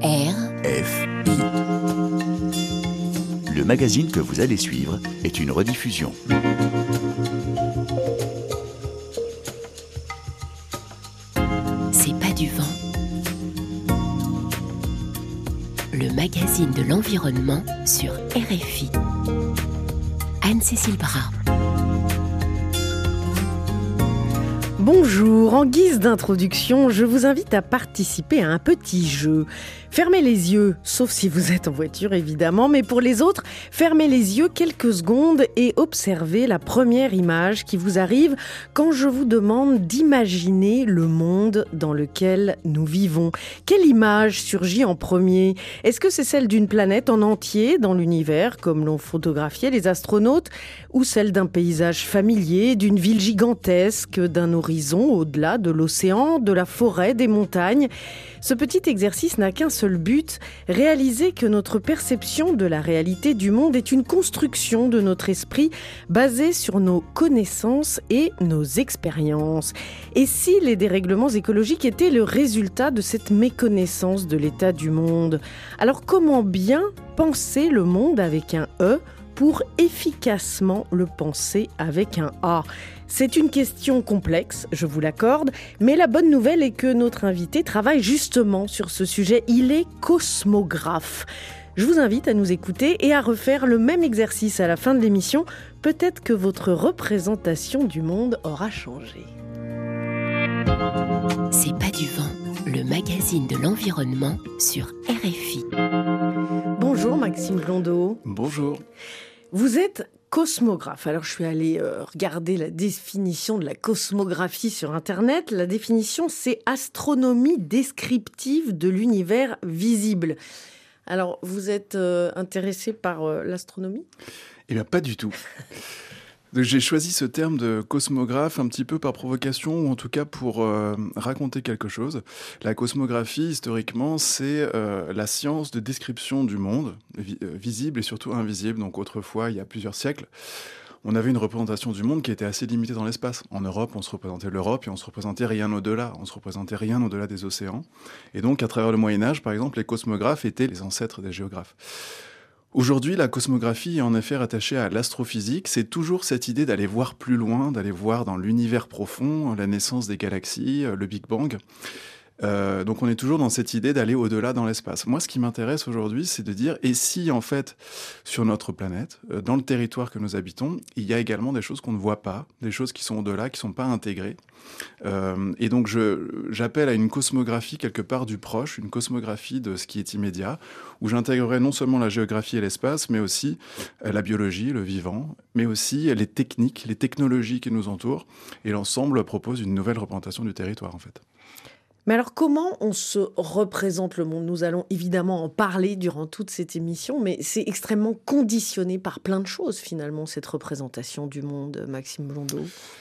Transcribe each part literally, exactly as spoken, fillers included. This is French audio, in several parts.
R F I. Le magazine que vous allez suivre est une rediffusion. C'est pas du vent. Le magazine de l'environnement sur R F I. Anne-Cécile Bras. Bonjour, en guise d'introduction, je vous invite à participer à un petit jeu. Fermez les yeux, sauf si vous êtes en voiture évidemment, mais pour les autres, fermez les yeux quelques secondes et observez la première image qui vous arrive quand je vous demande d'imaginer le monde dans lequel nous vivons. Quelle image surgit en premier ? Est-ce que c'est celle d'une planète en entier dans l'univers, comme l'ont photographié les astronautes, ou celle d'un paysage familier, d'une ville gigantesque, d'un horizon au-delà de l'océan, de la forêt, des montagnes ? Ce petit exercice n'a qu'un seul but, réaliser que notre perception de la réalité du monde est une construction de notre esprit basée sur nos connaissances et nos expériences. Et si les dérèglements écologiques étaient le résultat de cette méconnaissance de l'état du monde ? Alors comment bien penser le monde avec un E pour efficacement le penser avec un A ? C'est une question complexe, je vous l'accorde, mais la bonne nouvelle est que notre invité travaille justement sur ce sujet. Il est cosmographe. Je vous invite à nous écouter et à refaire le même exercice à la fin de l'émission. Peut-être que votre représentation du monde aura changé. C'est pas du vent, le magazine de l'environnement sur R F I. Bonjour Maxime Blondeau. Bonjour. Vous êtes cosmographe. Alors je suis allée euh, regarder la définition de la cosmographie sur Internet. La définition, c'est astronomie descriptive de l'univers visible. Alors vous êtes euh, intéressé par euh, l'astronomie ? Eh bien pas du tout. Donc, j'ai choisi ce terme de cosmographe un petit peu par provocation, ou en tout cas pour euh, raconter quelque chose. La cosmographie, historiquement, c'est euh, la science de description du monde, vi- euh, visible et surtout invisible. Donc autrefois, il y a plusieurs siècles, on avait une représentation du monde qui était assez limitée dans l'espace. En Europe, on se représentait l'Europe et on se représentait rien au-delà. On se représentait rien au-delà des océans. Et donc, à travers le Moyen-Âge, par exemple, les cosmographes étaient les ancêtres des géographes. Aujourd'hui, la cosmographie est en effet rattachée à l'astrophysique. C'est toujours cette idée d'aller voir plus loin, d'aller voir dans l'univers profond, la naissance des galaxies, le Big Bang. Euh, donc on est toujours dans cette idée d'aller au-delà dans l'espace. Moi, ce qui m'intéresse aujourd'hui, c'est de dire, et si en fait, sur notre planète, euh, dans le territoire que nous habitons, il y a également des choses qu'on ne voit pas, des choses qui sont au-delà, qui ne sont pas intégrées. Euh, et donc je, j'appelle à une cosmographie quelque part du proche, une cosmographie de ce qui est immédiat, où j'intégrerai non seulement la géographie et l'espace, mais aussi euh, la biologie, le vivant, mais aussi les techniques, les technologies qui nous entourent. Et l'ensemble propose une nouvelle représentation du territoire, en fait. Mais alors, comment on se représente le monde ? Nous allons évidemment en parler durant toute cette émission, mais c'est extrêmement conditionné par plein de choses, finalement, cette représentation du monde, Maxime Blondeau.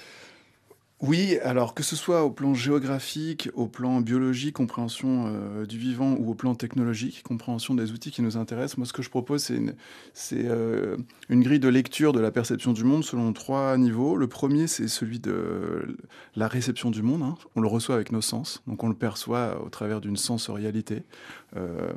Oui, alors que ce soit au plan géographique, au plan biologique, compréhension euh, du vivant, ou au plan technologique, compréhension des outils qui nous intéressent, moi ce que je propose c'est, une, c'est euh, une grille de lecture de la perception du monde selon trois niveaux. Le premier c'est celui de la réception du monde, hein. On le reçoit avec nos sens, donc on le perçoit au travers d'une sensorialité. Euh,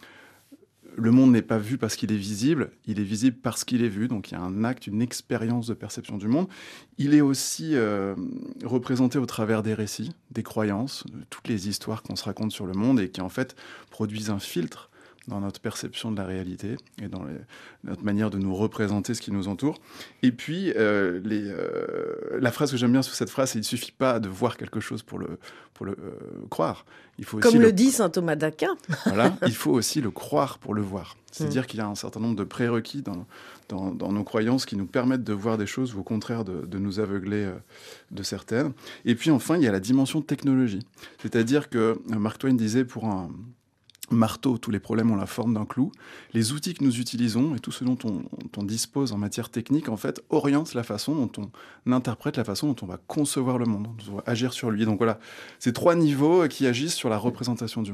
Le monde n'est pas vu parce qu'il est visible, il est visible parce qu'il est vu. Donc il y a un acte, une expérience de perception du monde. Il est aussi euh, représenté au travers des récits, des croyances, de toutes les histoires qu'on se raconte sur le monde et qui en fait produisent un filtre dans notre perception de la réalité et dans les, notre manière de nous représenter ce qui nous entoure. Et puis, euh, les, euh, la phrase que j'aime bien sous cette phrase, c'est « il ne suffit pas de voir quelque chose pour le, pour le euh, croire ». Il faut aussi Comme le, le dit saint Thomas d'Aquin. Voilà, il faut aussi le croire pour le voir. C'est-à-dire mmh. qu'il y a un certain nombre de prérequis dans, dans, dans nos croyances qui nous permettent de voir des choses ou au contraire de, de nous aveugler euh, de certaines. Et puis enfin, il y a la dimension technologie. C'est-à-dire que Mark Twain disait pour un marteau, tous les problèmes ont la forme d'un clou. Les outils que nous utilisons et tout ce dont on, dont on dispose en matière technique, en fait, orientent la façon dont on interprète, la façon dont on va concevoir le monde, dont on va agir sur lui. Donc voilà, c'est trois niveaux qui agissent sur la représentation du monde.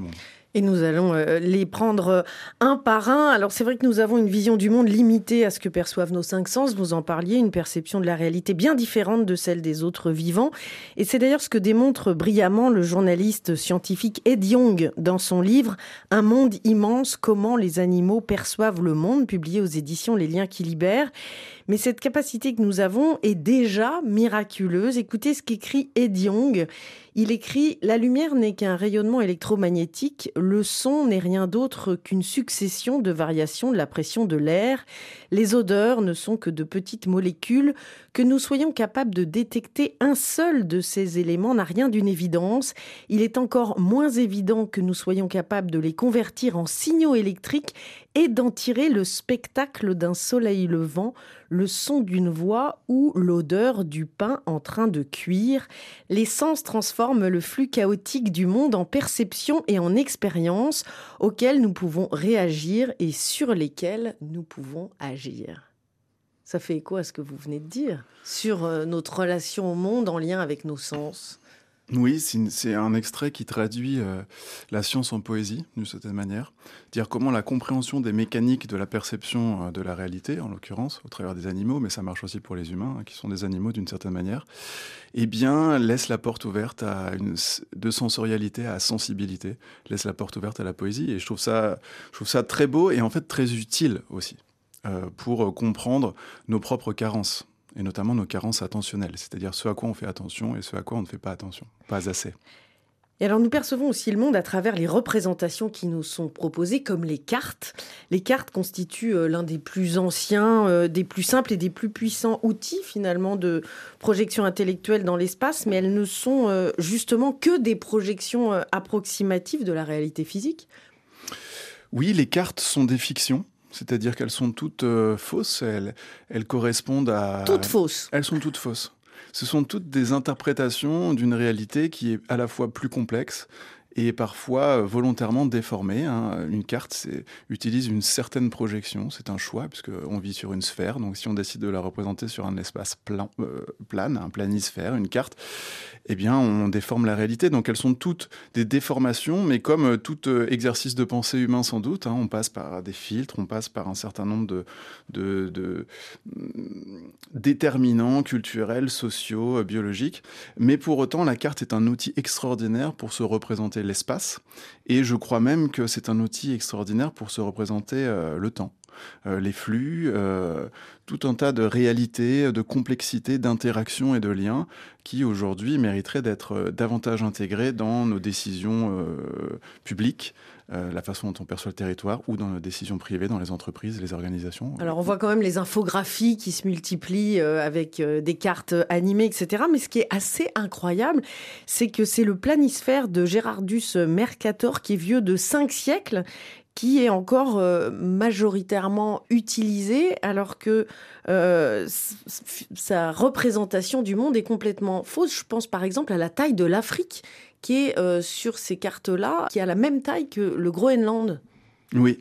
Et nous allons euh, les prendre euh, un par un. Alors c'est vrai que nous avons une vision du monde limitée à ce que perçoivent nos cinq sens. Vous en parliez, une perception de la réalité bien différente de celle des autres vivants. Et c'est d'ailleurs ce que démontre brillamment le journaliste scientifique Ed Yong dans son livre « Un monde immense, comment les animaux perçoivent le monde », publié aux éditions Les Liens qui libèrent. Mais cette capacité que nous avons est déjà miraculeuse. Écoutez ce qu'écrit Ed Yong. Il écrit « La lumière n'est qu'un rayonnement électromagnétique. Le son n'est rien d'autre qu'une succession de variations de la pression de l'air. Les odeurs ne sont que de petites molécules. Que nous soyons capables de détecter un seul de ces éléments n'a rien d'une évidence. Il est encore moins évident que nous soyons capables de les convertir en signaux électriques et d'en tirer le spectacle d'un soleil levant, le son d'une voix ou l'odeur du pain en train de cuire. Les sens transforment le flux chaotique du monde en perception et en expérience auxquelles nous pouvons réagir et sur lesquelles nous pouvons agir. » Ça fait écho à ce que vous venez de dire sur notre relation au monde en lien avec nos sens. Oui, c'est, une, c'est un extrait qui traduit euh, la science en poésie, d'une certaine manière. Dire comment la compréhension des mécaniques de la perception euh, de la réalité, en l'occurrence, au travers des animaux, mais ça marche aussi pour les humains, hein, qui sont des animaux d'une certaine manière, eh bien, laisse la porte ouverte à une, de sensorialité à sensibilité, laisse la porte ouverte à la poésie. Et je trouve ça, je trouve ça très beau et en fait très utile aussi, euh, pour comprendre nos propres carences. Et notamment nos carences attentionnelles, c'est-à-dire ce à quoi on fait attention et ce à quoi on ne fait pas attention, pas assez. Et alors nous percevons aussi le monde à travers les représentations qui nous sont proposées, comme les cartes. Les cartes constituent l'un des plus anciens, des plus simples et des plus puissants outils finalement de projection intellectuelle dans l'espace, mais elles ne sont justement que des projections approximatives de la réalité physique. Oui, les cartes sont des fictions. C'est-à-dire qu'elles sont toutes euh, fausses, elles, elles correspondent à... Toutes fausses. Elles sont toutes fausses. Ce sont toutes des interprétations d'une réalité qui est à la fois plus complexe et parfois volontairement déformée. Hein. Une carte c'est, utilise une certaine projection, c'est un choix, puisqu'on vit sur une sphère. Donc si on décide de la représenter sur un espace plan, euh, plane, un planisphère, une carte, eh bien on déforme la réalité. Donc elles sont toutes des déformations, mais comme tout exercice de pensée humain sans doute, hein, on passe par des filtres, on passe par un certain nombre de, de, de déterminants culturels, sociaux, biologiques. Mais pour autant, la carte est un outil extraordinaire pour se représenter l'espace, et je crois même que c'est un outil extraordinaire pour se représenter euh, le temps, euh, les flux, euh, tout un tas de réalités, de complexités, d'interactions et de liens qui aujourd'hui mériteraient d'être davantage intégrés dans nos décisions euh, publiques, euh, la façon dont on perçoit le territoire, ou dans nos décisions privées, dans les entreprises, les organisations. Alors on voit quand même les infographies qui se multiplient euh, avec euh, des cartes animées, et cetera. Mais ce qui est assez incroyable, c'est que c'est le planisphère de Gerardus Mercator, qui est vieux de cinq siècles, qui est encore euh, majoritairement utilisé, alors que euh, sa représentation du monde est complètement fausse. Je pense par exemple à la taille de l'Afrique, qui est euh, sur ces cartes-là, qui a la même taille que le Groenland. Oui.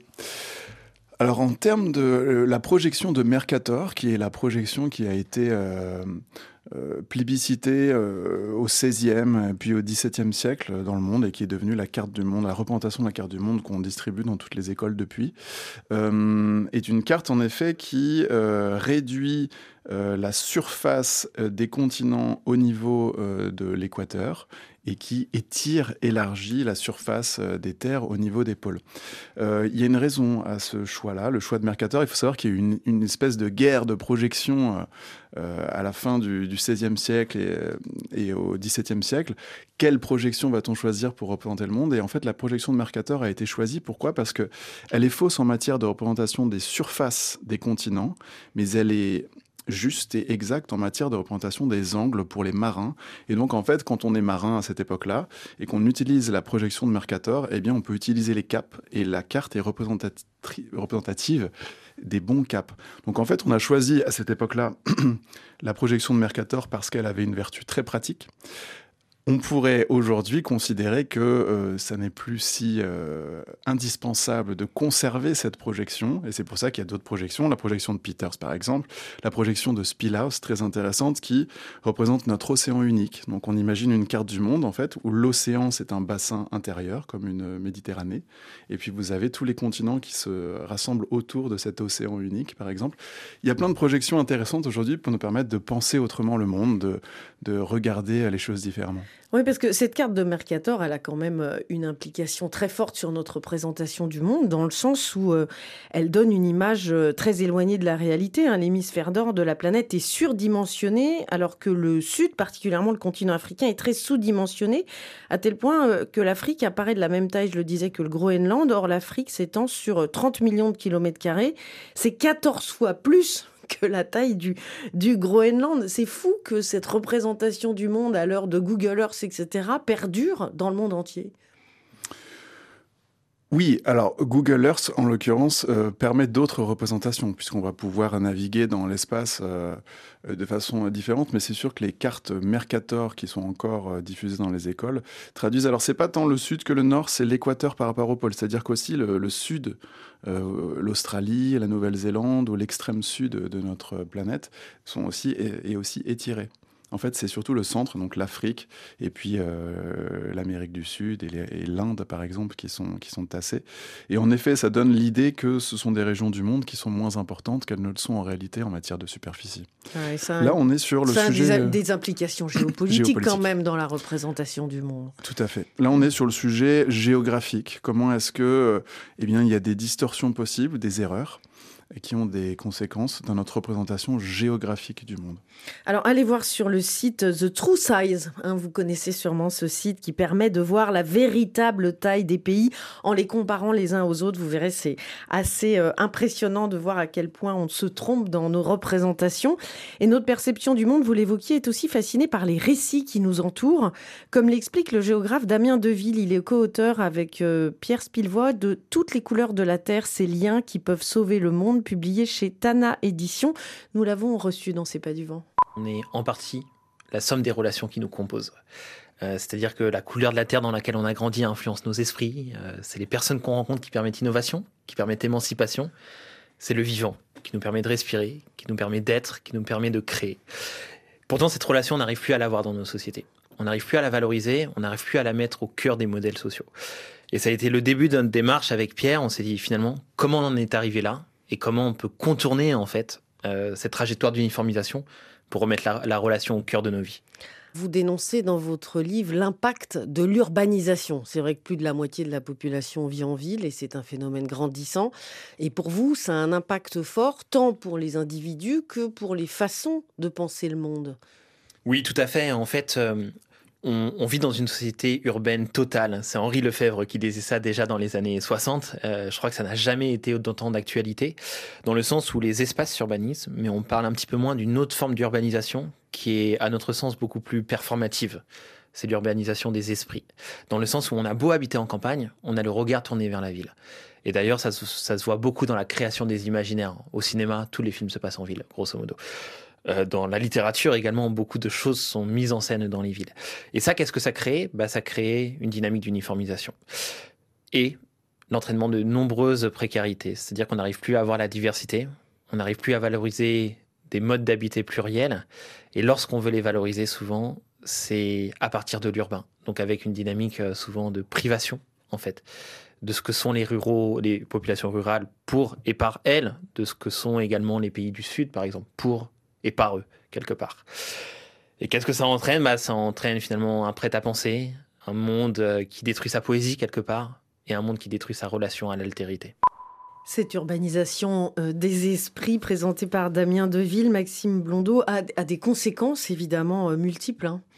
Alors en termes de euh, la projection de Mercator, qui est la projection qui a été euh, euh, plébiscitée euh, au seizième puis au dix-septième siècle dans le monde, et qui est devenue la carte du monde, la représentation de la carte du monde qu'on distribue dans toutes les écoles depuis, euh, est une carte en effet qui euh, réduit euh, la surface euh, des continents au niveau euh, de l'équateur, et qui étire, élargit la surface des terres au niveau des pôles. Euh, il y a une raison à ce choix-là, le choix de Mercator. Il faut savoir qu'il y a eu une, une espèce de guerre de projection euh, à la fin du, du seizième siècle et, et au dix-septième siècle. Quelle projection va-t-on choisir pour représenter le monde ? Et en fait, la projection de Mercator a été choisie. Pourquoi ? Parce qu'elle est fausse en matière de représentation des surfaces des continents, mais elle est juste et exact en matière de représentation des angles pour les marins. Et donc, en fait, quand on est marin à cette époque-là et qu'on utilise la projection de Mercator, eh bien, on peut utiliser les caps, et la carte est représentati- représentative des bons caps. Donc, en fait, on a choisi à cette époque-là la projection de Mercator parce qu'elle avait une vertu très pratique. On pourrait aujourd'hui considérer que euh, ça n'est plus si euh, indispensable de conserver cette projection, et c'est pour ça qu'il y a d'autres projections, la projection de Peters par exemple, la projection de Spielhaus, très intéressante, qui représente notre océan unique. Donc on imagine une carte du monde en fait, où l'océan c'est un bassin intérieur, comme une Méditerranée, et puis vous avez tous les continents qui se rassemblent autour de cet océan unique par exemple. Il y a plein de projections intéressantes aujourd'hui pour nous permettre de penser autrement le monde, de, de regarder les choses différemment. Oui, parce que cette carte de Mercator, elle a quand même une implication très forte sur notre représentation du monde, dans le sens où euh, elle donne une image très éloignée de la réalité. Hein. L'hémisphère nord de la planète est surdimensionné, alors que le sud, particulièrement le continent africain, est très sous-dimensionné, à tel point euh, que l'Afrique apparaît de la même taille, je le disais, que le Groenland. Or, l'Afrique s'étend sur trente millions de kilomètres carrés. C'est quatorze fois plus que la taille du, du Groenland. C'est fou que cette représentation du monde à l'heure de Google Earth, et cetera, perdure dans le monde entier. Oui, alors Google Earth, en l'occurrence, euh, permet d'autres représentations, puisqu'on va pouvoir naviguer dans l'espace euh, de façon différente, mais c'est sûr que les cartes Mercator, qui sont encore euh, diffusées dans les écoles, traduisent, alors c'est pas tant le sud que le nord, c'est l'équateur par rapport au pôle, c'est-à-dire qu'aussi le, le sud, euh, l'Australie, la Nouvelle-Zélande, ou l'extrême sud de notre planète, sont aussi, est, est aussi étirés. En fait, c'est surtout le centre, donc l'Afrique, et puis euh, l'Amérique du Sud et, les, et l'Inde, par exemple, qui sont, qui sont tassés. Et en effet, ça donne l'idée que ce sont des régions du monde qui sont moins importantes qu'elles ne le sont en réalité en matière de superficie. Ouais, ça, Là, on est sur le ça sujet... a des, des implications géopolitiques, géopolitique. quand même dans la représentation du monde. Tout à fait. Là, on est sur le sujet géographique. Comment est-ce que, eh bien, il y a des distorsions possibles, des erreurs, et qui ont des conséquences dans notre représentation géographique du monde. Alors, allez voir sur le site The True Size. Hein, vous connaissez sûrement ce site qui permet de voir la véritable taille des pays en les comparant les uns aux autres. Vous verrez, c'est assez euh, impressionnant de voir à quel point on se trompe dans nos représentations. Et notre perception du monde, vous l'évoquiez, est aussi fascinée par les récits qui nous entourent. Comme l'explique le géographe Damien Deville, il est co-auteur avec euh, Pierre Spilvoy de « Toutes les couleurs de la Terre, ces liens qui peuvent sauver le monde », publié chez Tana Éditions. Nous l'avons reçu dans C'est pas du vent. On est en partie la somme des relations qui nous composent. Euh, c'est-à-dire que la couleur de la terre dans laquelle on a grandi influence nos esprits. Euh, c'est les personnes qu'on rencontre qui permettent innovation, qui permettent émancipation. C'est le vivant qui nous permet de respirer, qui nous permet d'être, qui nous permet de créer. Pourtant, cette relation, on n'arrive plus à l'avoir dans nos sociétés. On n'arrive plus à la valoriser, on n'arrive plus à la mettre au cœur des modèles sociaux. Et ça a été le début de notre démarche avec Pierre. On s'est dit finalement, comment on en est arrivé là ? Et comment on peut contourner en fait euh, cette trajectoire d'uniformisation pour remettre la, la relation au cœur de nos vies. Vous dénoncez dans votre livre l'impact de l'urbanisation. C'est vrai que plus de la moitié de la population vit en ville et c'est un phénomène grandissant. Et pour vous, ça a un impact fort, tant pour les individus que pour les façons de penser le monde. Oui, tout à fait. En fait, euh, on, on vit dans une société urbaine totale. C'est Henri Lefebvre qui disait ça déjà dans les années soixante. Euh, je crois que ça n'a jamais été d'autant d'actualité, dans le sens où les espaces s'urbanisent, mais on parle un petit peu moins d'une autre forme d'urbanisation qui est, à notre sens, beaucoup plus performative. C'est l'urbanisation des esprits. Dans le sens où on a beau habiter en campagne, on a le regard tourné vers la ville. Et d'ailleurs, ça, ça se voit beaucoup dans la création des imaginaires. Au cinéma, tous les films se passent en ville, grosso modo. Euh, dans la littérature également, beaucoup de choses sont mises en scène dans les villes. Et ça, qu'est-ce que ça crée ? Bah, ça crée une dynamique d'uniformisation. Et l'entraînement de nombreuses précarités. C'est-à-dire qu'on n'arrive plus à avoir la diversité, on n'arrive plus à valoriser des modes d'habiter pluriels. Et lorsqu'on veut les valoriser, souvent, c'est à partir de l'urbain. Donc avec une dynamique euh, souvent de privation, en fait, de ce que sont les ruraux, les populations rurales pour et par elles, de ce que sont également les pays du Sud, par exemple, pour et par eux, quelque part. Et qu'est-ce que ça entraîne ? Bah, ça entraîne finalement un prêt-à-penser, un monde qui détruit sa poésie, quelque part, et un monde qui détruit sa relation à l'altérité. Cette urbanisation euh, des esprits présentée par Damien Deville, Maxime Blondeau, a, a des conséquences évidemment euh, multiples. Hein.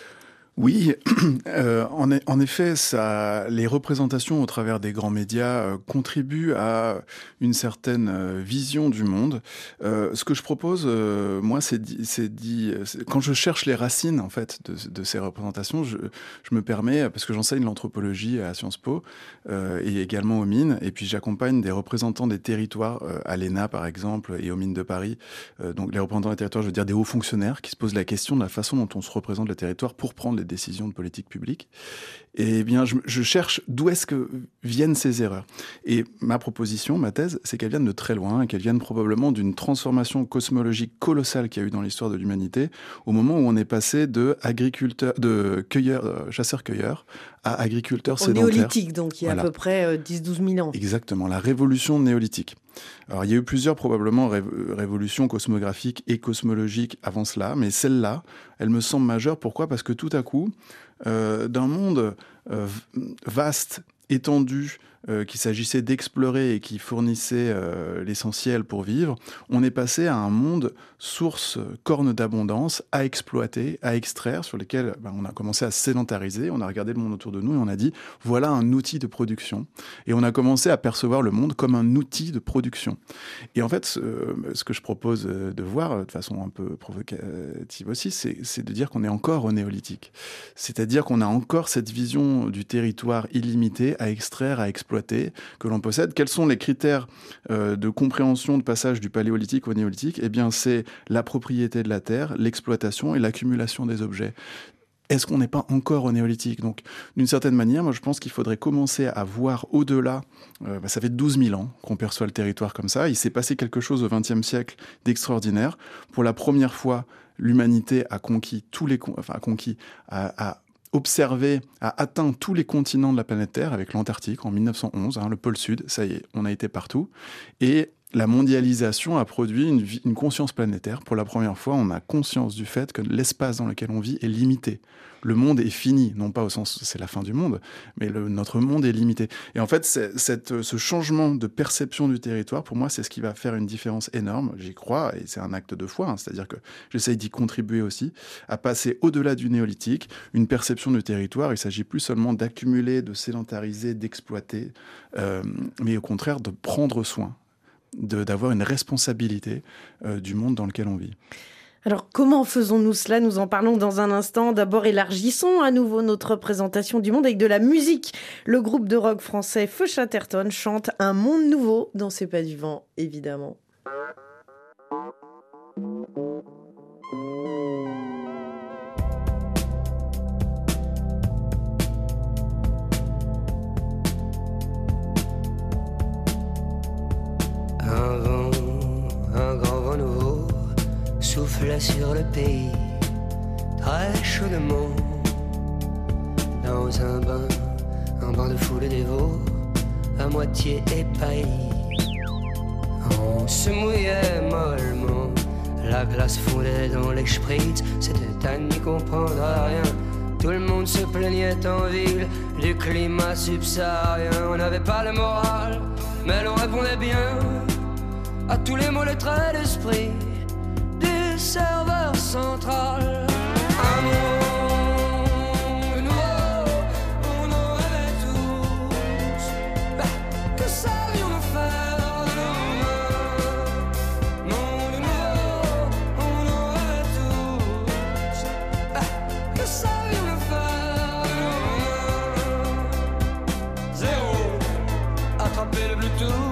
Oui, euh, en, en effet, ça, les représentations au travers des grands médias euh, contribuent à une certaine euh, vision du monde. Euh, ce que je propose, euh, moi, c'est, dit, c'est, dit, c'est quand je cherche les racines en fait de, de ces représentations, je, je me permets, parce que j'enseigne l'anthropologie à Sciences Po euh, et également aux mines, et puis j'accompagne des représentants des territoires euh, à l'E N A par exemple et aux mines de Paris. Euh, donc les représentants des territoires, je veux dire des hauts fonctionnaires qui se posent la question de la façon dont on se représente le territoire pour prendre les décisions de politique publique. Et bien, je, je cherche d'où est-ce que viennent ces erreurs. Et ma proposition, ma thèse, c'est qu'elles viennent de très loin, et qu'elles viennent probablement d'une transformation cosmologique colossale qu'il y a eu dans l'histoire de l'humanité, au moment où on est passé de agriculteurs, de cueilleurs, euh, chasseurs-cueilleurs, à agriculteurs Au sédentaires. néolithique, donc il y a Voilà. à peu près euh, dix à douze mille ans. Exactement, la révolution néolithique. Alors, il y a eu plusieurs, probablement, ré- révolutions cosmographiques et cosmologiques avant cela, mais celle-là, elle me semble majeure. Pourquoi ? Parce que tout à coup, euh, d'un monde euh, vaste, étendu, euh, qu'il s'agissait d'explorer et qui fournissait euh, l'essentiel pour vivre, on est passé à un monde source, corne d'abondance, à exploiter, à extraire, sur lesquels ben, on a commencé à sédentariser, on a regardé le monde autour de nous et on a dit, voilà un outil de production. Et on a commencé à percevoir le monde comme un outil de production. Et en fait, ce, ce que je propose de voir, de façon un peu provocative aussi, c'est, c'est de dire qu'on est encore au néolithique. C'est-à-dire qu'on a encore cette vision du territoire illimité à extraire, à exploiter, que l'on possède. Quels sont les critères euh, de compréhension de passage du paléolithique au néolithique ? Eh bien, c'est la propriété de la terre, l'exploitation et l'accumulation des objets. Est-ce qu'on n'est pas encore au néolithique ? Donc, d'une certaine manière, moi, je pense qu'il faudrait commencer à voir au-delà. Euh, bah, ça fait douze mille ans qu'on perçoit le territoire comme ça. Il s'est passé quelque chose au vingtième siècle d'extraordinaire. Pour la première fois, l'humanité a conquis tous les, enfin, a conquis, a, a observé, a atteint tous les continents de la planète Terre avec l'Antarctique en mille neuf cent onze, hein, le pôle Sud. Ça y est, on a été partout. Et la mondialisation a produit une, vie, une conscience planétaire. Pour la première fois, on a conscience du fait que l'espace dans lequel on vit est limité. Le monde est fini, non pas au sens c'est la fin du monde, mais le, notre monde est limité. Et en fait, c'est, cette, ce changement de perception du territoire, pour moi, c'est ce qui va faire une différence énorme. J'y crois, et c'est un acte de foi, hein, c'est-à-dire que j'essaye d'y contribuer aussi, à passer au-delà du néolithique, une perception du territoire. Il ne s'agit plus seulement d'accumuler, de sédentariser, d'exploiter, euh, mais au contraire de prendre soin. De, d'avoir une responsabilité euh, du monde dans lequel on vit. Alors, comment faisons-nous cela ? Nous en parlons dans un instant. D'abord, élargissons à nouveau notre présentation du monde avec de la musique. Le groupe de rock français Feu Chatterton chante Un monde nouveau dans C'est pas du vent, évidemment. Un vent, un grand vent nouveau souffle sur le pays, très chaudement. Dans un bain, un bain de foule dévot, à moitié épaillis. On se mouillait mollement, la glace fondait dans les spritz, c'était à n'y comprendre à rien. Tout le monde se plaignait en ville du climat subsaharien. On n'avait pas le moral, mais l'on répondait bien à tous les mots, les traits d'esprit du serveur central. Un monde nouveau, on en rêvait tous. Bah, que savions-nous faire de nos mains? Monde nouveau, on en rêvait tous. Bah, que savions-nous faire de nos mains? Zéro, attraper le Bluetooth.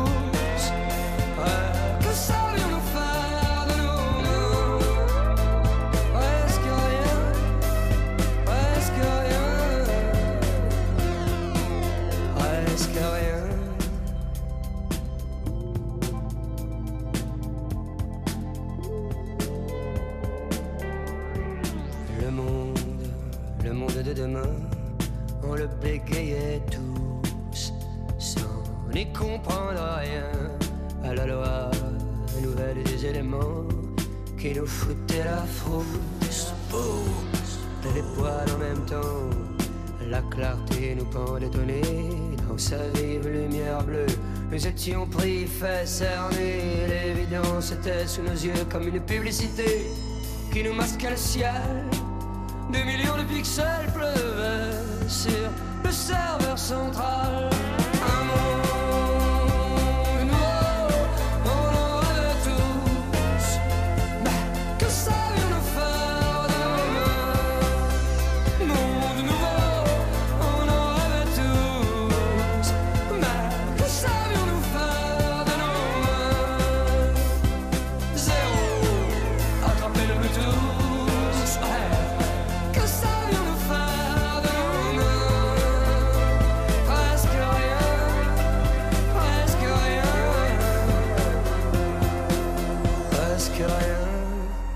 De demain, on le bégayait tous, sans n'y comprendre rien à la loi nouvelle des éléments qui nous foutaient la frousse. Les poils en même temps, la clarté nous pendait au nez, dans sa vive lumière bleue. Nous étions pris, fait cerner, l'évidence était sous nos yeux comme une publicité qui nous masquait le ciel. Des millions de pixels pleuvaient sur le serveur central. Un monde nouveau, on en rêvait tous. Mais que savions-nous faire de nos mains? Monde nouveau, on en rêvait tous. Mais que savions-nous faire de nos mains? Zéro, attraper le Bluetooth. Que savions-nous faire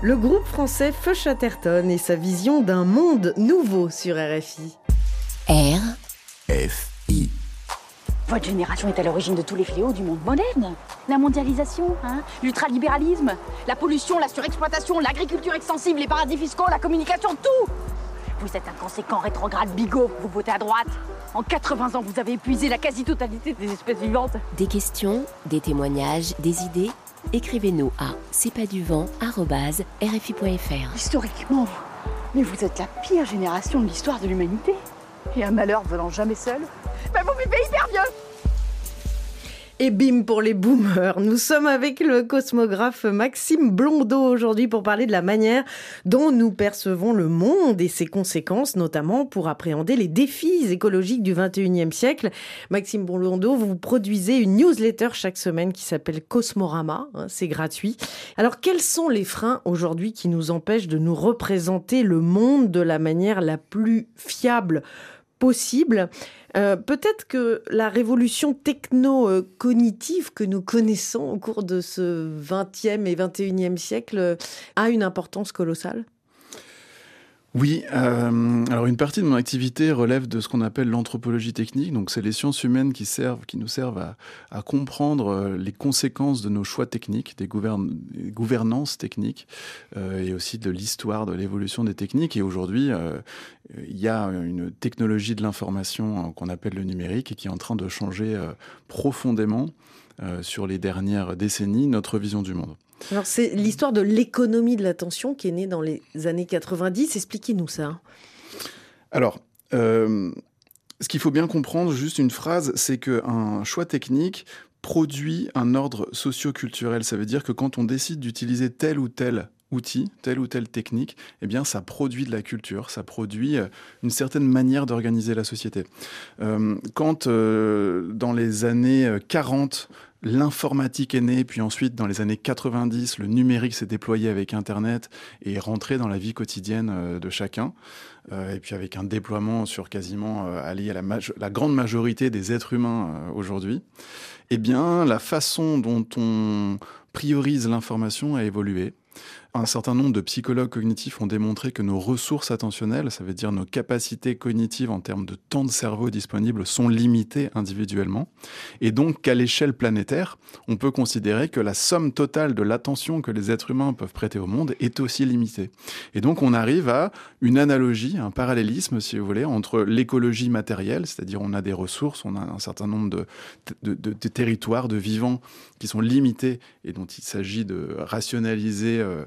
Le groupe français Feu Chatterton et sa vision d'un monde nouveau sur R F I. R, F, I. Votre génération est à l'origine de tous les fléaux du monde moderne. La mondialisation, hein, l'ultralibéralisme, la pollution, la surexploitation, l'agriculture extensive, les paradis fiscaux, la communication, tout. Vous êtes un conséquent rétrograde bigot, vous votez à droite. En quatre-vingts ans, vous avez épuisé la quasi-totalité des espèces vivantes. des questions, des témoignages, des idées. Écrivez-nous à c'est pas du vent arobase r f i point f r. Historiquement, mais vous êtes la pire génération de l'histoire de l'humanité. Et un malheur venant jamais seul, bah vous vivez hyper vieux. Et bim pour les boomers. Nous sommes avec le cosmographe Maxime Blondeau aujourd'hui pour parler de la manière dont nous percevons le monde et ses conséquences, notamment pour appréhender les défis écologiques du vingt et unième siècle. Maxime Blondeau, vous produisez une newsletter chaque semaine qui s'appelle Cosmorama. C'est gratuit. Alors, quels sont les freins aujourd'hui qui nous empêchent de nous représenter le monde de la manière la plus fiable possible ? Euh, peut-être que la révolution techno-cognitive que nous connaissons au cours de ce vingtième et vingt et unième siècle a une importance colossale ? Oui, euh, alors une partie de mon activité relève de ce qu'on appelle l'anthropologie technique. Donc, c'est les sciences humaines qui servent, qui nous servent à, à comprendre les conséquences de nos choix techniques, des, gouvern- des gouvernances techniques, euh, et aussi de l'histoire de l'évolution des techniques. Et aujourd'hui, euh, il y a une technologie de l'information euh, qu'on appelle le numérique et qui est en train de changer euh, profondément euh, sur les dernières décennies notre vision du monde. Alors, c'est l'histoire de l'économie de l'attention qui est née dans les années quatre-vingt-dix. Expliquez-nous ça. Alors, euh, ce qu'il faut bien comprendre, juste une phrase, c'est qu'un choix technique produit un ordre socio-culturel. Ça veut dire que quand on décide d'utiliser tel ou tel outil, telle ou telle technique, eh bien, ça produit de la culture, ça produit une certaine manière d'organiser la société. Euh, quand, euh, dans les années quarante, l'informatique est née, puis ensuite, dans les années quatre-vingt-dix, le numérique s'est déployé avec Internet et est rentré dans la vie quotidienne de chacun. Euh, et puis avec un déploiement sur quasiment euh, allié à la, majo- la grande majorité des êtres humains euh, aujourd'hui, eh bien, la façon dont on priorise l'information a évolué. Un certain nombre de psychologues cognitifs ont démontré que nos ressources attentionnelles, ça veut dire nos capacités cognitives en termes de temps de cerveau disponible, sont limitées individuellement. Et donc qu'à l'échelle planétaire, on peut considérer que la somme totale de l'attention que les êtres humains peuvent prêter au monde est aussi limitée. Et donc on arrive à une analogie, un parallélisme, si vous voulez, entre l'écologie matérielle, c'est-à-dire on a des ressources, on a un certain nombre de, de, de, de territoires, de vivants qui sont limités et dont il s'agit de rationaliser euh,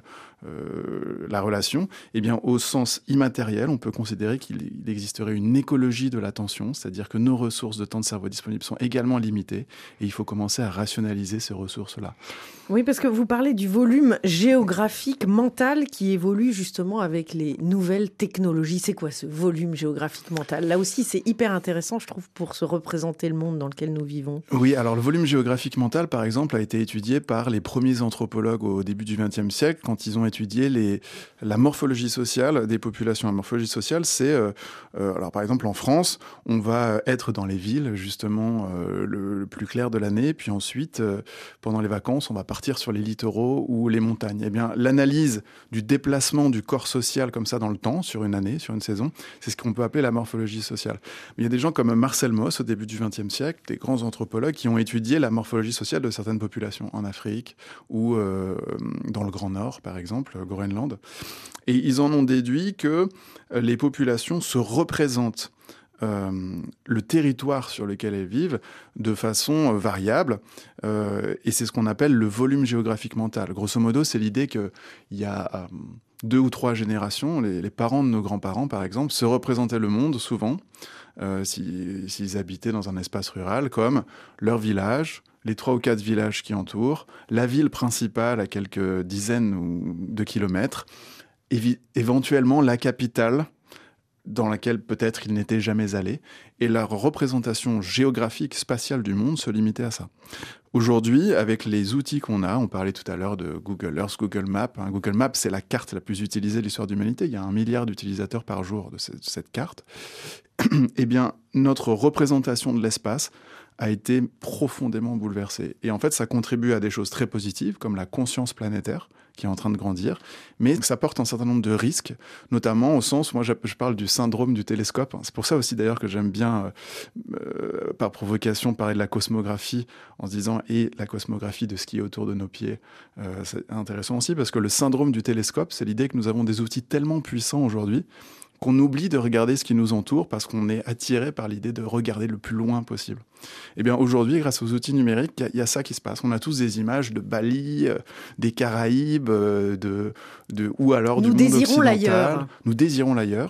Euh, la relation, eh bien, au sens immatériel, on peut considérer qu'il il existerait une écologie de l'attention, c'est-à-dire que nos ressources de temps de cerveau disponibles sont également limitées et il faut commencer à rationaliser ces ressources-là. Oui, parce que vous parlez du volume géographique mental qui évolue justement avec les nouvelles technologies. C'est quoi ce volume géographique mental ? Là aussi, c'est hyper intéressant, je trouve, pour se représenter le monde dans lequel nous vivons. Oui, alors le volume géographique mental, par exemple, a été étudié par les premiers anthropologues au début du vingtième siècle, quand ils ont étudié les, la morphologie sociale des populations. La morphologie sociale, c'est, euh, euh, alors par exemple en France, on va être dans les villes, justement, euh, le, le plus clair de l'année, puis ensuite, euh, pendant les vacances, on va partir sur les littoraux ou les montagnes. Eh bien, l'analyse du déplacement du corps social comme ça dans le temps, sur une année, sur une saison, c'est ce qu'on peut appeler la morphologie sociale. Mais il y a des gens comme Marcel Mauss, au début du vingtième siècle, des grands anthropologues qui ont étudié la morphologie sociale de certaines populations en Afrique ou euh, dans le Grand Nord, par exemple, Groenland. Et ils en ont déduit que les populations se représentent euh, le territoire sur lequel elles vivent de façon euh, variable. Euh, et c'est ce qu'on appelle le volume géographique mental. Grosso modo, c'est l'idée qu'il y a euh, deux ou trois générations, les, les parents de nos grands-parents, par exemple, se représentaient le monde souvent, euh, si, s'ils habitaient dans un espace rural, comme leur village, les trois ou quatre villages qui entourent, la ville principale à quelques dizaines de kilomètres, évi- éventuellement la capitale dans laquelle peut-être ils n'étaient jamais allés, et leur représentation géographique, spatiale du monde se limitait à ça. Aujourd'hui, avec les outils qu'on a, on parlait tout à l'heure de Google Earth, Google Maps. Hein, Google Maps, c'est la carte la plus utilisée de l'histoire de l'humanité. Il y a un milliard d'utilisateurs par jour de cette, de cette carte. Eh bien, notre représentation de l'espace a été profondément bouleversée. Et en fait, ça contribue à des choses très positives, comme la conscience planétaire, qui est en train de grandir, mais ça porte un certain nombre de risques, notamment au sens, moi je parle du syndrome du télescope. C'est pour ça aussi d'ailleurs que j'aime bien, euh, par provocation, parler de la cosmographie en se disant « et la cosmographie de ce qui est autour de nos pieds euh, ». C'est intéressant aussi parce que le syndrome du télescope, c'est l'idée que nous avons des outils tellement puissants aujourd'hui qu'on oublie de regarder ce qui nous entoure parce qu'on est attiré par l'idée de regarder le plus loin possible. Eh bien, aujourd'hui, grâce aux outils numériques, il y, y a ça qui se passe. On a tous des images de Bali, euh, des Caraïbes, euh, de, de, ou alors nous du monde occidental. L'ailleurs. Nous désirons l'ailleurs.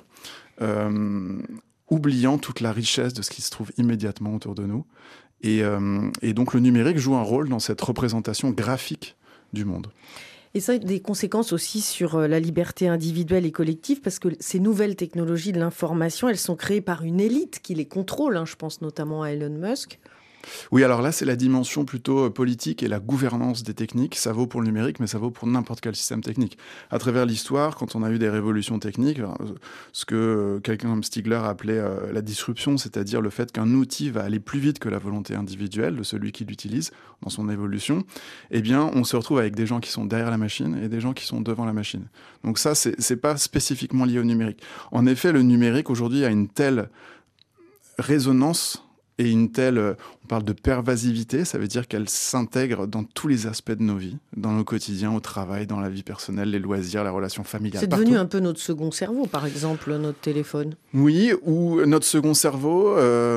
Euh, oubliant toute la richesse de ce qui se trouve immédiatement autour de nous. Et, euh, et donc, le numérique joue un rôle dans cette représentation graphique du monde. Et ça a des conséquences aussi sur la liberté individuelle et collective, parce que ces nouvelles technologies de l'information, elles sont créées par une élite qui les contrôle, hein, je pense notamment à Elon Musk. Oui, alors là, c'est la dimension plutôt politique et la gouvernance des techniques. Ça vaut pour le numérique, mais ça vaut pour n'importe quel système technique. À travers l'histoire, quand on a eu des révolutions techniques, ce que quelqu'un comme Stigler appelait euh, la disruption, c'est-à-dire le fait qu'un outil va aller plus vite que la volonté individuelle de celui qui l'utilise dans son évolution, eh bien, on se retrouve avec des gens qui sont derrière la machine et des gens qui sont devant la machine. Donc ça, c'est, c'est pas spécifiquement lié au numérique. En effet, le numérique, aujourd'hui, a une telle résonance et une telle, on parle de pervasivité, ça veut dire qu'elle s'intègre dans tous les aspects de nos vies, dans nos quotidiens, au travail, dans la vie personnelle, les loisirs, la relation familiale. C'est partout. devenu un peu notre second cerveau, par exemple, notre téléphone. Oui, ou notre second cerveau,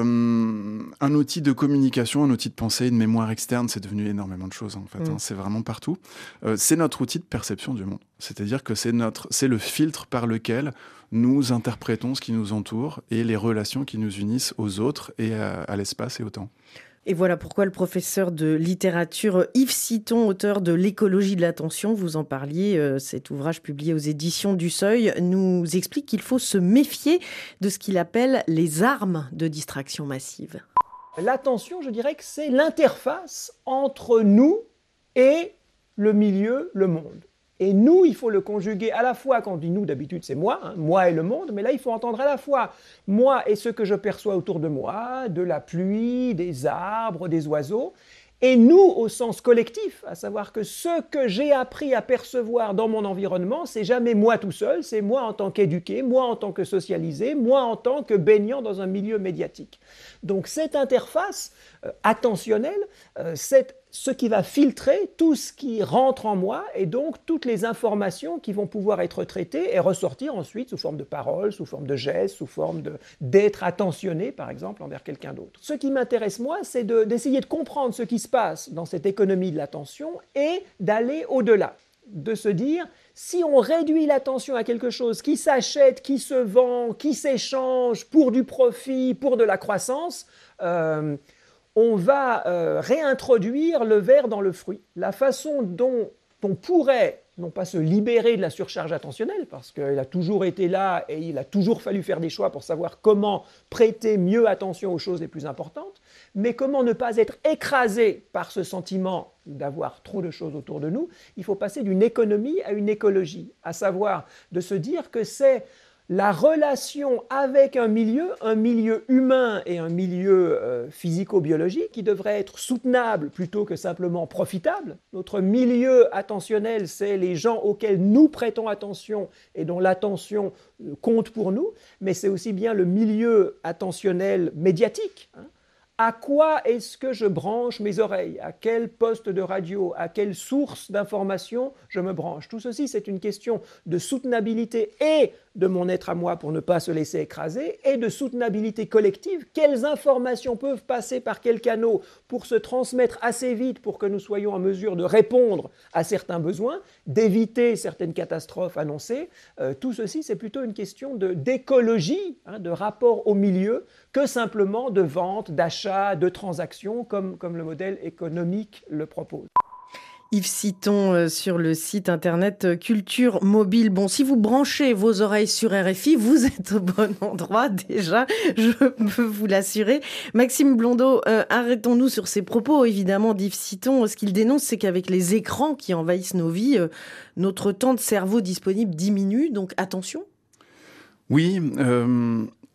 euh, un outil de communication, un outil de pensée, une mémoire externe, c'est devenu énormément de choses en fait, mmh. hein, c'est vraiment partout. Euh, c'est notre outil de perception du monde, c'est-à-dire que c'est, notre, c'est le filtre par lequel nous interprétons ce qui nous entoure et les relations qui nous unissent aux autres et à, à l'espace et au temps. Et voilà pourquoi le professeur de littérature Yves Citon, auteur de L'écologie de l'attention, vous en parliez, euh, cet ouvrage publié aux éditions du Seuil, nous explique qu'il faut se méfier de ce qu'il appelle les armes de distraction massive. L'attention, je dirais que c'est l'interface entre nous et le milieu, le monde. Et nous, il faut le conjuguer à la fois, quand on dit nous, d'habitude c'est moi, hein, moi et le monde, mais là il faut entendre à la fois moi et ce que je perçois autour de moi, de la pluie, des arbres, des oiseaux, et nous au sens collectif, à savoir que ce que j'ai appris à percevoir dans mon environnement, c'est jamais moi tout seul, c'est moi en tant qu'éduqué, moi en tant que socialisé, moi en tant que baignant dans un milieu médiatique. Donc cette interface euh, attentionnelle, euh, cette ce qui va filtrer tout ce qui rentre en moi et donc toutes les informations qui vont pouvoir être traitées et ressortir ensuite sous forme de paroles, sous forme de gestes, sous forme de, d'être attentionné, par exemple, envers quelqu'un d'autre. Ce qui m'intéresse, moi, c'est de, d'essayer de comprendre ce qui se passe dans cette économie de l'attention et d'aller au-delà, de se dire, si on réduit l'attention à quelque chose qui s'achète, qui se vend, qui s'échange pour du profit, pour de la croissance, euh, on va euh, réintroduire le ver dans le fruit. La façon dont on pourrait, non pas se libérer de la surcharge attentionnelle, parce qu'elle a toujours été là et il a toujours fallu faire des choix pour savoir comment prêter mieux attention aux choses les plus importantes, mais comment ne pas être écrasé par ce sentiment d'avoir trop de choses autour de nous. Il faut passer d'une économie à une écologie, à savoir de se dire que c'est la relation avec un milieu, un milieu humain et un milieu euh, physico-biologique qui devrait être soutenable plutôt que simplement profitable. Notre milieu attentionnel, c'est les gens auxquels nous prêtons attention et dont l'attention euh, compte pour nous, mais c'est aussi bien le milieu attentionnel médiatique. Hein. À quoi est-ce que je branche mes oreilles? À quel poste de radio? À quelle source d'information je me branche? Tout ceci, c'est une question de soutenabilité et de mon être à moi pour ne pas se laisser écraser, et de soutenabilité collective. Quelles informations peuvent passer par quels canaux pour se transmettre assez vite pour que nous soyons en mesure de répondre à certains besoins, d'éviter certaines catastrophes annoncées. Euh, tout ceci, c'est plutôt une question de, d'écologie, hein, de rapport au milieu, que simplement de vente, d'achat, de transactions, comme, comme le modèle économique le propose. Yves Citon sur le site internet Culture Mobile. Bon, si vous branchez vos oreilles sur R F I, vous êtes au bon endroit déjà, je peux vous l'assurer. Maxime Blondeau, euh, arrêtons-nous sur ces propos, évidemment, d'Yves Citon. Ce qu'il dénonce, c'est qu'avec les écrans qui envahissent nos vies, euh, notre temps de cerveau disponible diminue, donc attention. Oui, euh...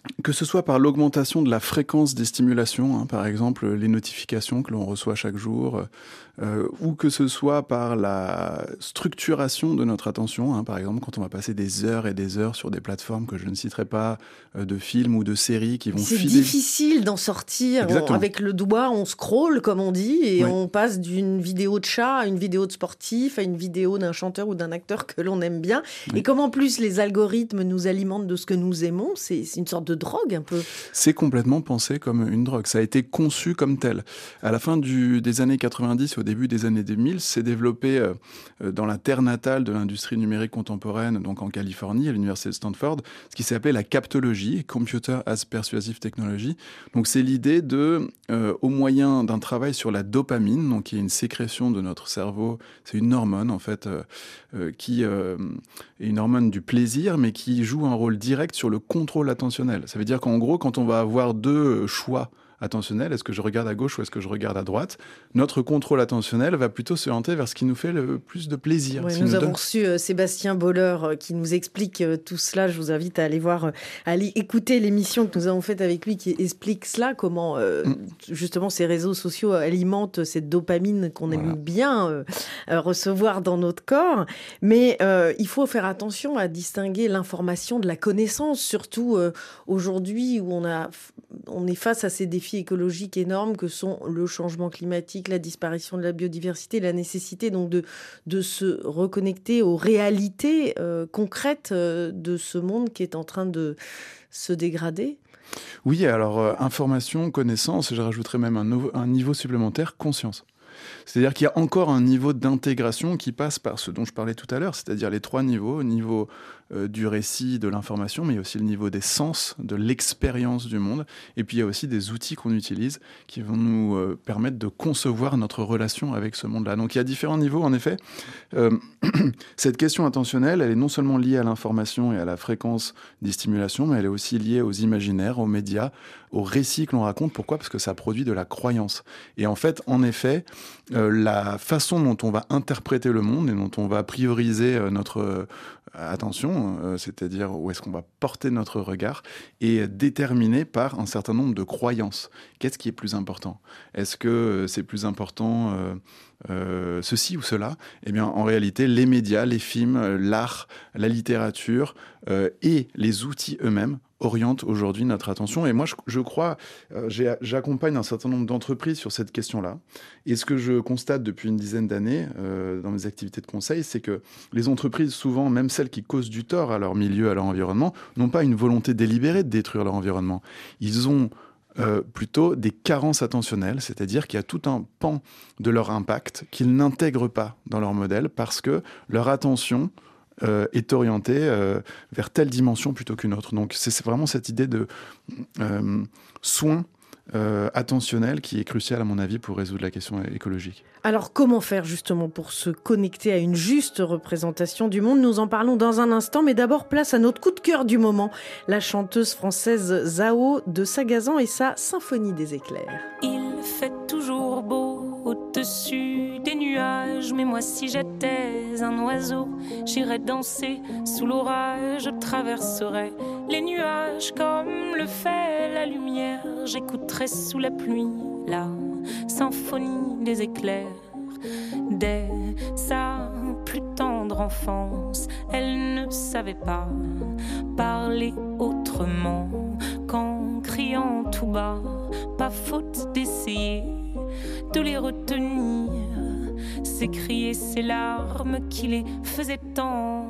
que ce soit par l'augmentation de la fréquence des stimulations, hein, par exemple les notifications que l'on reçoit chaque jour, euh, ou que ce soit par la structuration de notre attention, hein, par exemple quand on va passer des heures et des heures sur des plateformes que je ne citerai pas, euh, de films ou de séries qui vont C'est filer... difficile d'en sortir. On, avec le doigt, on scrolle, comme on dit, et oui. on passe d'une vidéo de chat à une vidéo de sportif, à une vidéo d'un chanteur ou d'un acteur que l'on aime bien. Oui. Et comme en plus les algorithmes nous alimentent de ce que nous aimons, c'est, c'est une sorte de drogue un peu. C'est complètement pensé comme une drogue. Ça a été conçu comme tel. À la fin du, des années quatre-vingt-dix, au début des années deux mille, c'est développé euh, dans la terre natale de l'industrie numérique contemporaine, donc en Californie, à l'université de Stanford, ce qui s'appelait la captologie, Computer as Persuasive Technology. Donc c'est l'idée de, euh, au moyen d'un travail sur la dopamine, donc qui est une sécrétion de notre cerveau, c'est une hormone en fait, euh, euh, qui euh, est une hormone du plaisir, mais qui joue un rôle direct sur le contrôle attentionnel. Ça veut dire qu'en gros, quand on va avoir deux choix attentionnel, est-ce que je regarde à gauche ou est-ce que je regarde à droite, notre contrôle attentionnel va plutôt se hanter vers ce qui nous fait le plus de plaisir. Ouais, nous, nous avons donne... reçu euh, Sébastien Boller euh, qui nous explique euh, tout cela. Je vous invite à aller voir, euh, à aller écouter l'émission que nous avons faite avec lui qui explique cela, comment euh, mm. justement ces réseaux sociaux alimentent cette dopamine qu'on voilà. aime bien euh, euh, recevoir dans notre corps. Mais euh, il faut faire attention à distinguer l'information de la connaissance, surtout euh, aujourd'hui où on, a, on est face à ces défis écologiques énormes que sont le changement climatique, la disparition de la biodiversité, la nécessité donc de, de se reconnecter aux réalités euh, concrètes euh, de ce monde qui est en train de se dégrader. Oui, alors euh, information, connaissance, je rajouterais même un, nouveau, un niveau supplémentaire, conscience. C'est-à-dire qu'il y a encore un niveau d'intégration qui passe par ce dont je parlais tout à l'heure, c'est-à-dire les trois niveaux, au niveau euh, du récit, de l'information, mais aussi le niveau des sens, de l'expérience du monde. Et puis il y a aussi des outils qu'on utilise qui vont nous euh, permettre de concevoir notre relation avec ce monde-là. Donc il y a différents niveaux, en effet. Euh, cette question intentionnelle, elle est non seulement liée à l'information et à la fréquence des stimulations, mais elle est aussi liée aux imaginaires, aux médias, aux récits que l'on raconte. Pourquoi ? Parce que ça produit de la croyance. Et en fait, en effet, euh, la façon dont on va interpréter le monde et dont on va prioriser euh, notre euh, attention, euh, c'est-à-dire où est-ce qu'on va porter notre regard, est déterminée par un certain nombre de croyances. Qu'est-ce qui est plus important ? Est-ce que c'est plus important euh, euh, ceci ou cela ? Eh bien, en réalité, les médias, les films, l'art, la littérature euh, et les outils eux-mêmes oriente aujourd'hui notre attention. Et moi, je, je crois, euh, j'ai, j'accompagne un certain nombre d'entreprises sur cette question-là. Et ce que je constate depuis une dizaine d'années euh, dans mes activités de conseil, c'est que les entreprises, souvent, même celles qui causent du tort à leur milieu, à leur environnement, n'ont pas une volonté délibérée de détruire leur environnement. Ils ont euh, plutôt des carences attentionnelles, c'est-à-dire qu'il y a tout un pan de leur impact qu'ils n'intègrent pas dans leur modèle parce que leur attention Euh, est orienté euh, vers telle dimension plutôt qu'une autre. Donc c'est, c'est vraiment cette idée de euh, soin euh, attentionnel qui est cruciale à mon avis pour résoudre la question écologique. Alors comment faire justement pour se connecter à une juste représentation du monde ? Nous en parlons dans un instant, mais d'abord place à notre coup de cœur du moment, la chanteuse française Zao de Sagazan et sa Symphonie des éclairs. Il fait toujours beau au-dessus des nuages, mais moi si j'étais un oiseau, j'irais danser sous l'orage, je traverserais les nuages comme le fait la lumière, j'écouterais sous la pluie la symphonie des éclairs. Dès sa plus tendre enfance, elle ne savait pas parler autrement qu'en criant tout bas, pas faute d'essayer de les retenir, s'écrier ces larmes qui les faisaient tant.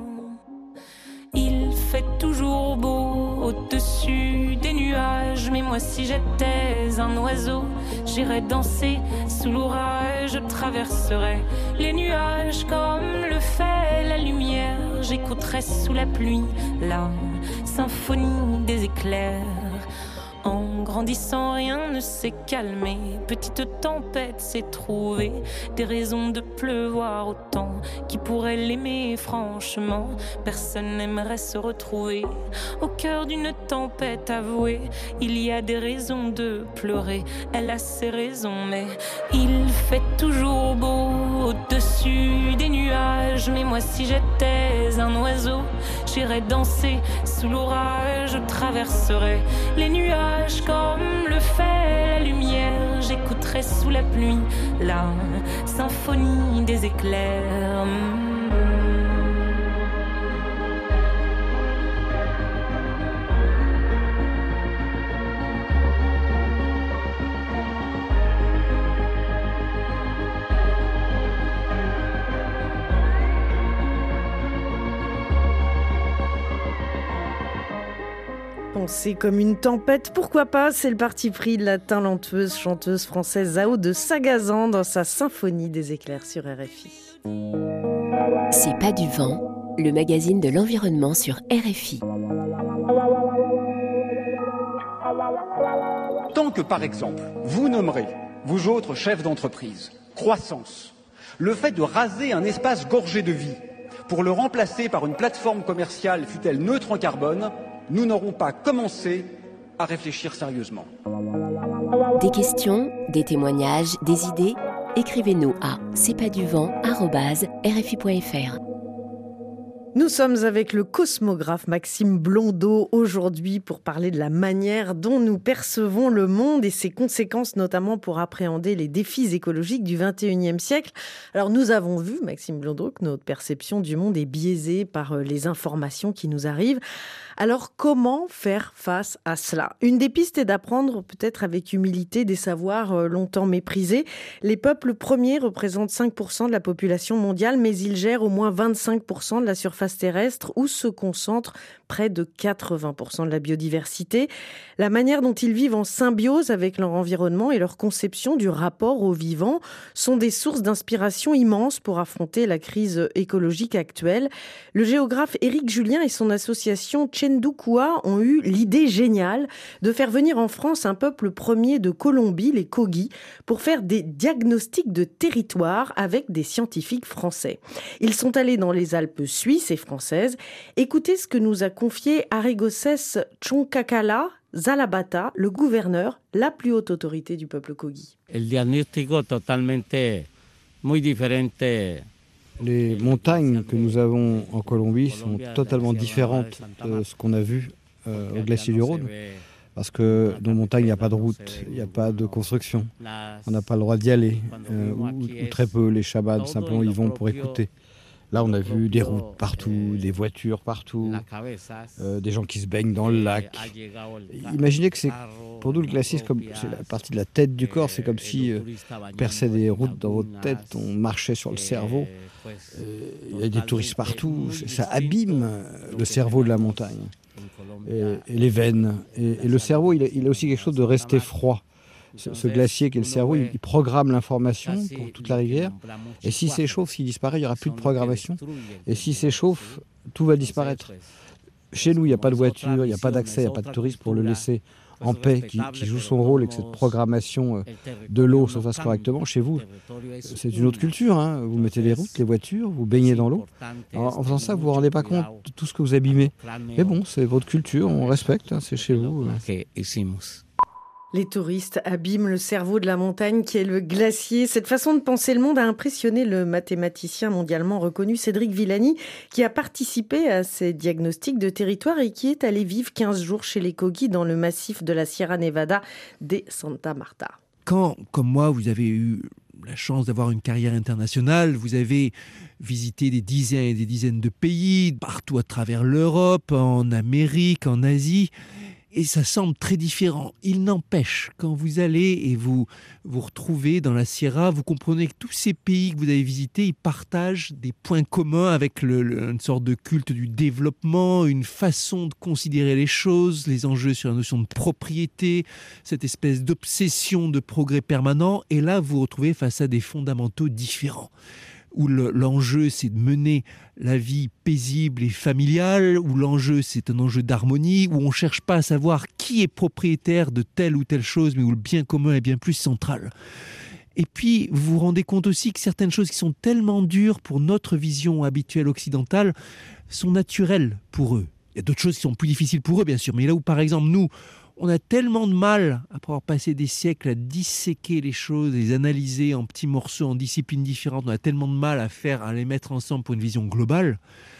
Il fait toujours beau au-dessus des nuages, mais moi si j'étais un oiseau, j'irais danser sous l'orage, je traverserais les nuages comme le fait la lumière, j'écouterais sous la pluie la symphonie des éclairs. En grandissant, rien ne s'est calmé. Petite tempête s'est trouvée des raisons de pleuvoir autant. Qui pourrait l'aimer franchement? Personne n'aimerait se retrouver au cœur d'une tempête avouée. Il y a des raisons de pleurer, elle a ses raisons, mais il fait toujours beau au-dessus des nuages. Mais moi si j'étais un oiseau, j'irais danser sous l'orage. Je traverserais les nuages comme le fait la lumière. J'écouterais sous la pluie la symphonie des éclairs. Penser comme une tempête, pourquoi pas? C'est le parti pris de la talentueuse chanteuse française Zao de Sagazan dans sa symphonie des éclairs sur R F I. C'est pas du vent, le magazine de l'environnement sur R F I. Tant que, par exemple, vous nommerez, vous autres chefs d'entreprise, croissance, le fait de raser un espace gorgé de vie pour le remplacer par une plateforme commerciale, fût-elle neutre en carbone, nous n'aurons pas commencé à réfléchir sérieusement. Des questions, des témoignages, des idées, écrivez-nous à c'est pas du vent arobase r f i point f r. Nous sommes avec le cosmographe Maxime Blondeau aujourd'hui pour parler de la manière dont nous percevons le monde et ses conséquences, notamment pour appréhender les défis écologiques du vingt et unième siècle. Alors nous avons vu, Maxime Blondeau, que notre perception du monde est biaisée par les informations qui nous arrivent. Alors comment faire face à cela? Une des pistes est d'apprendre peut-être avec humilité des savoirs longtemps méprisés. Les peuples premiers représentent cinq pour cent de la population mondiale, mais ils gèrent au moins vingt-cinq pour cent de la surface terrestre où se concentre près de quatre-vingts pour cent de la biodiversité. La manière dont ils vivent en symbiose avec leur environnement et leur conception du rapport au vivant sont des sources d'inspiration immenses pour affronter la crise écologique actuelle. Le géographe Éric Julien et son association Chendukua ont eu l'idée géniale de faire venir en France un peuple premier de Colombie, les Kogi, pour faire des diagnostics de territoire avec des scientifiques français. Ils sont allés dans les Alpes suisses et françaises. Écoutez ce que nous a confié Arigoses Chonkakala Zalabata, le gouverneur, la plus haute autorité du peuple Kogi. El diagnóstico totalmente muy diferente. Les montagnes que nous avons en Colombie sont totalement différentes de ce qu'on a vu euh, au glacier du Rhône. Parce que dans nos montagnes, il n'y a pas de route, il n'y a pas de construction. On n'a pas le droit d'y aller, euh, ou, ou très peu. Les Shabbat, simplement, ils vont pour écouter. Là, on a vu des routes partout, des voitures partout, euh, des gens qui se baignent dans le lac. Imaginez que c'est, pour nous, le glacier, c'est, comme, c'est la partie de la tête du corps. C'est comme si euh, on perçait des routes dans votre tête, on marchait sur le cerveau. Euh, il y a des touristes partout. Ça abîme le cerveau de la montagne et, et les veines. Et, et le cerveau, il a, il a aussi quelque chose de rester froid. Ce, ce glacier qui est le cerveau, il, il programme l'information pour toute la rivière. Et s'il s'échauffe, s'il disparaît, il n'y aura plus de programmation. Et s'il s'échauffe, tout va disparaître. Chez nous, il n'y a pas de voiture, il n'y a pas d'accès, il n'y a pas de touristes pour le laisser en paix, qui, qui joue son rôle et que cette programmation de l'eau se fasse correctement. Chez vous, c'est une autre culture. Hein. Vous mettez les routes, les voitures, vous baignez dans l'eau. Alors, en faisant ça, vous ne vous rendez pas compte de tout ce que vous abîmez. Mais bon, c'est votre culture, on respecte, hein, c'est chez vous. Les touristes abîment le cerveau de la montagne qui est le glacier. Cette façon de penser le monde a impressionné le mathématicien mondialement reconnu Cédric Villani, qui a participé à ces diagnostics de territoire et qui est allé vivre quinze jours chez les Kogi dans le massif de la Sierra Nevada de Santa Marta. Quand, comme moi, vous avez eu la chance d'avoir une carrière internationale, vous avez visité des dizaines et des dizaines de pays, partout à travers l'Europe, en Amérique, en Asie, et ça semble très différent. Il n'empêche, quand vous allez et vous vous retrouvez dans la Sierra, vous comprenez que tous ces pays que vous avez visités, ils partagent des points communs avec le, le, une sorte de culte du développement, une façon de considérer les choses, les enjeux sur la notion de propriété, cette espèce d'obsession de progrès permanent. Et là, vous vous retrouvez face à des fondamentaux différents, où le, l'enjeu c'est de mener la vie paisible et familiale, où l'enjeu c'est un enjeu d'harmonie, où on ne cherche pas à savoir qui est propriétaire de telle ou telle chose, mais où le bien commun est bien plus central. Et puis, vous vous rendez compte aussi que certaines choses qui sont tellement dures pour notre vision habituelle occidentale sont naturelles pour eux. Il y a d'autres choses qui sont plus difficiles pour eux, bien sûr, mais là où, par exemple, nous, On a tellement de mal, après avoir passé des siècles à disséquer les choses, les analyser en petits morceaux, en disciplines différentes, on a tellement de mal à faire, à les mettre ensemble pour une vision globale.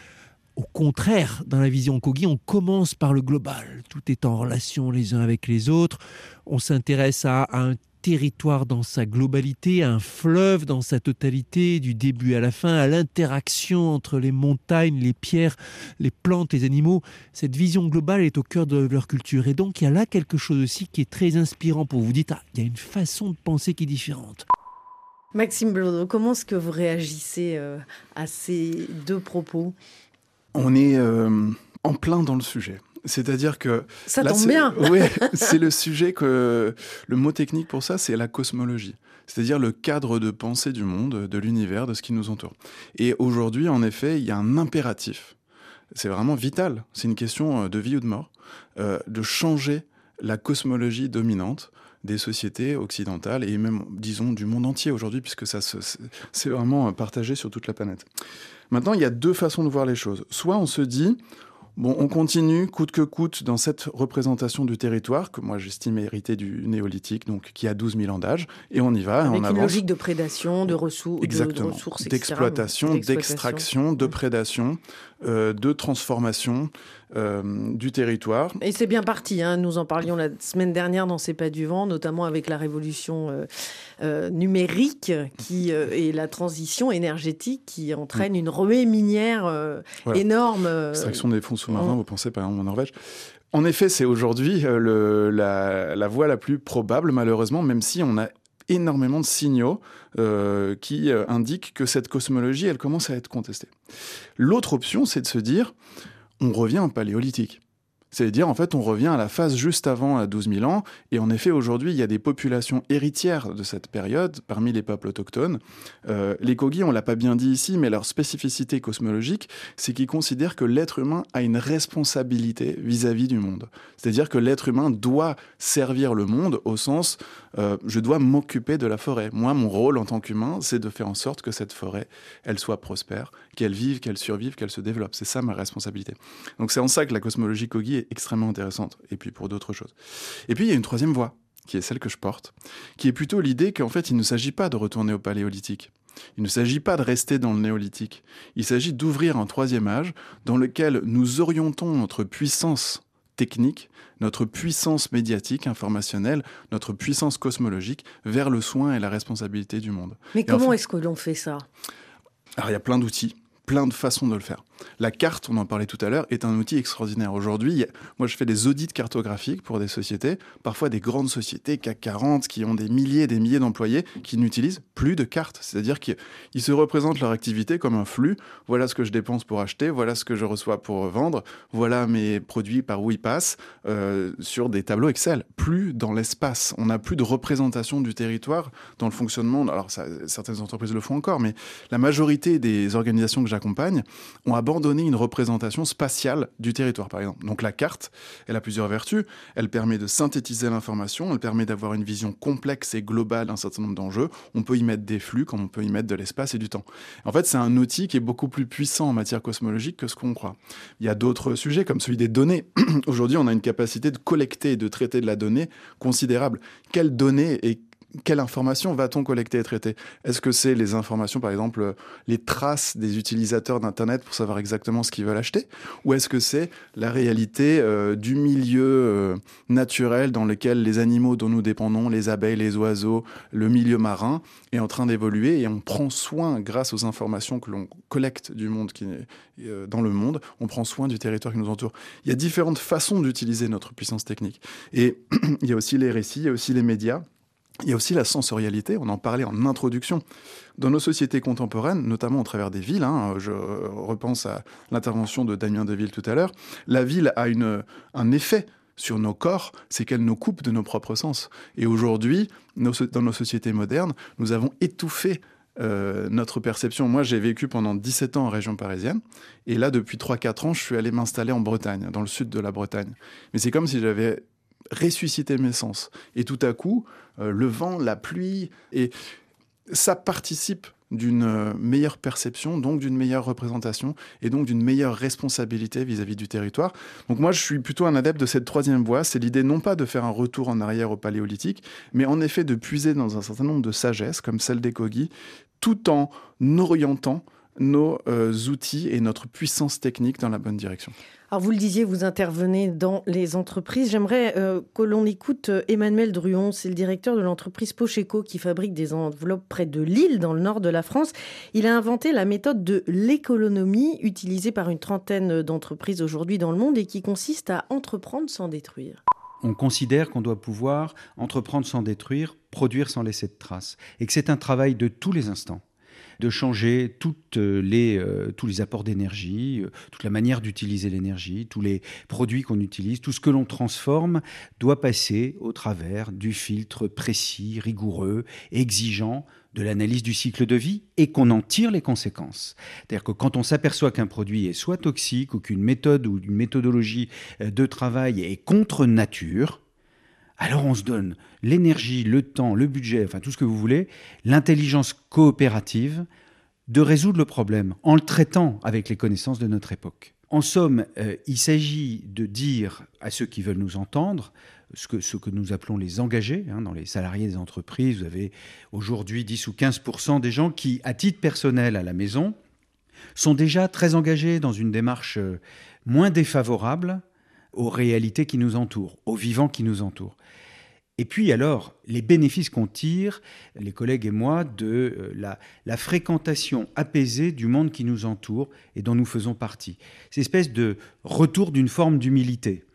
Au contraire, dans la vision Kogi, on commence par le global. Tout est en relation les uns avec les autres. On s'intéresse à, à un territoire dans sa globalité, à un fleuve dans sa totalité, du début à la fin, à l'interaction entre les montagnes, les pierres, les plantes, les animaux. Cette vision globale est au cœur de leur culture. Et donc, il y a là quelque chose aussi qui est très inspirant pour vous. Vous dites, ah, il y a une façon de penser qui est différente. Maxime Blodo, comment est-ce que vous réagissez euh, à ces deux propos ? On est euh, en plein dans le sujet. C'est-à-dire que... Ça là, tombe c'est, bien. Oui, c'est le sujet que... Le mot technique pour ça, c'est la cosmologie. C'est-à-dire le cadre de pensée du monde, de l'univers, de ce qui nous entoure. Et aujourd'hui, en effet, il y a un impératif. C'est vraiment vital. C'est une question de vie ou de mort. Euh, de changer la cosmologie dominante des sociétés occidentales et même, disons, du monde entier aujourd'hui, puisque ça se, c'est vraiment partagé sur toute la planète. Maintenant, il y a deux façons de voir les choses. Soit on se dit... Bon, on continue coûte que coûte dans cette représentation du territoire, que moi j'estime héritée du néolithique, donc qui a douze mille ans d'âge, et on y va, avec on une avance. logique de prédation, de, ressou- Exactement. de, de ressources, d'exploitation, et cetera. d'extraction, de prédation, euh, de transformation euh, du territoire. Et c'est bien parti, hein. Nous en parlions la semaine dernière dans C'est pas du vent, notamment avec la révolution euh, euh, numérique qui, euh, et la transition énergétique qui entraîne mmh. une remée minière euh, voilà. énorme. Euh, Extraction des fonds sous-marins, on... vous pensez par exemple en Norvège. En effet, c'est aujourd'hui euh, le, la, la voie la plus probable, malheureusement, même si on a énormément de signaux euh, qui euh, indiquent que cette cosmologie, elle commence à être contestée. L'autre option, c'est de se dire, on revient au paléolithique. C'est-à-dire, en fait, on revient à la phase juste avant, à douze mille ans. Et en effet, aujourd'hui, il y a des populations héritières de cette période, parmi les peuples autochtones. Euh, les Kogi, on ne l'a pas bien dit ici, mais leur spécificité cosmologique, c'est qu'ils considèrent que l'être humain a une responsabilité vis-à-vis du monde. C'est-à-dire que l'être humain doit servir le monde au sens, euh, je dois m'occuper de la forêt. Moi, mon rôle en tant qu'humain, c'est de faire en sorte que cette forêt, elle soit prospère, qu'elle vive, qu'elle survive, qu'elle se développe. C'est ça ma responsabilité. Donc c'est en ça que la cosmologie Kogi est extrêmement intéressante, et puis pour d'autres choses. Et puis il y a une troisième voie, qui est celle que je porte, qui est plutôt l'idée qu'en fait il ne s'agit pas de retourner au paléolithique, il ne s'agit pas de rester dans le néolithique, il s'agit d'ouvrir un troisième âge dans lequel nous orientons notre puissance technique, notre puissance médiatique, informationnelle, notre puissance cosmologique vers le soin et la responsabilité du monde. Mais et comment en fait, est-ce que l'on fait ça ? Alors il y a plein d'outils, plein de façons de le faire. La carte, on en parlait tout à l'heure, est un outil extraordinaire. Aujourd'hui, moi je fais des audits cartographiques pour des sociétés, parfois des grandes sociétés, C A C quarante, qui ont des milliers et des milliers d'employés, qui n'utilisent plus de cartes. C'est-à-dire qu'ils se représentent leur activité comme un flux. Voilà ce que je dépense pour acheter, voilà ce que je reçois pour vendre, voilà mes produits par où ils passent, euh, sur des tableaux Excel. Plus dans l'espace. On n'a plus de représentation du territoire dans le fonctionnement. Alors ça, certaines entreprises le font encore, mais la majorité des organisations que j'accompagne ont abandonné une représentation spatiale du territoire, par exemple. Donc la carte, elle a plusieurs vertus. Elle permet de synthétiser l'information, elle permet d'avoir une vision complexe et globale d'un certain nombre d'enjeux. On peut y mettre des flux comme on peut y mettre de l'espace et du temps. En fait, c'est un outil qui est beaucoup plus puissant en matière cosmologique que ce qu'on croit. Il y a d'autres sujets, comme celui des données. Aujourd'hui, on a une capacité de collecter et de traiter de la donnée considérable. Quelles données et quelle information va-t-on collecter et traiter ? Est-ce que c'est les informations, par exemple, les traces des utilisateurs d'Internet pour savoir exactement ce qu'ils veulent acheter ? Ou est-ce que c'est la réalité euh, du milieu euh, naturel dans lequel les animaux dont nous dépendons, les abeilles, les oiseaux, le milieu marin, est en train d'évoluer et on prend soin, grâce aux informations que l'on collecte du monde qui est euh, dans le monde, on prend soin du territoire qui nous entoure. Il y a différentes façons d'utiliser notre puissance technique. Et il y a aussi les récits, il y a aussi les médias. Il y a aussi la sensorialité, on en parlait en introduction. Dans nos sociétés contemporaines, notamment au travers des villes, hein, je repense à l'intervention de Damien Deville tout à l'heure, la ville a une, un effet sur nos corps, c'est qu'elle nous coupe de nos propres sens. Et aujourd'hui, nos, dans nos sociétés modernes, nous avons étouffé Euh, notre perception. Moi, j'ai vécu pendant dix-sept ans en région parisienne, et là, depuis trois quatre ans, je suis allé m'installer en Bretagne, dans le sud de la Bretagne. Mais c'est comme si j'avais ressuscité mes sens. Et tout à coup, euh, le vent, la pluie, et ça participe d'une meilleure perception, donc d'une meilleure représentation et donc d'une meilleure responsabilité vis-à-vis du territoire. Donc moi, je suis plutôt un adepte de cette troisième voie. C'est l'idée non pas de faire un retour en arrière au paléolithique, mais en effet de puiser dans un certain nombre de sagesses, comme celle des Kogi, tout en orientant nos euh, outils et notre puissance technique dans la bonne direction. Alors vous le disiez, vous intervenez dans les entreprises. J'aimerais euh, que l'on écoute Emmanuel Druon, c'est le directeur de l'entreprise Pocheco qui fabrique des enveloppes près de Lille, dans le nord de la France. Il a inventé la méthode de l'économie utilisée par une trentaine d'entreprises aujourd'hui dans le monde et qui consiste à entreprendre sans détruire. On considère qu'on doit pouvoir entreprendre sans détruire, produire sans laisser de traces, et que c'est un travail de tous les instants, de changer toutes les, euh, tous les apports d'énergie, euh, toute la manière d'utiliser l'énergie, tous les produits qu'on utilise, tout ce que l'on transforme doit passer au travers du filtre précis, rigoureux, exigeant de l'analyse du cycle de vie et qu'on en tire les conséquences. C'est-à-dire que quand on s'aperçoit qu'un produit est soit toxique ou qu'une méthode ou une méthodologie de travail est contre nature, alors on se donne l'énergie, le temps, le budget, enfin tout ce que vous voulez, l'intelligence coopérative de résoudre le problème en le traitant avec les connaissances de notre époque. En somme, euh, il s'agit de dire à ceux qui veulent nous entendre, ce que, ce que nous appelons les engagés, hein, dans les salariés des entreprises, vous avez aujourd'hui dix ou quinze pour cent des gens qui, à titre personnel à la maison, sont déjà très engagés dans une démarche moins défavorable aux réalités qui nous entourent, aux vivants qui nous entourent. Et puis alors, les bénéfices qu'on tire, les collègues et moi, de la, la fréquentation apaisée du monde qui nous entoure et dont nous faisons partie. C'est une espèce de retour d'une forme d'humilité,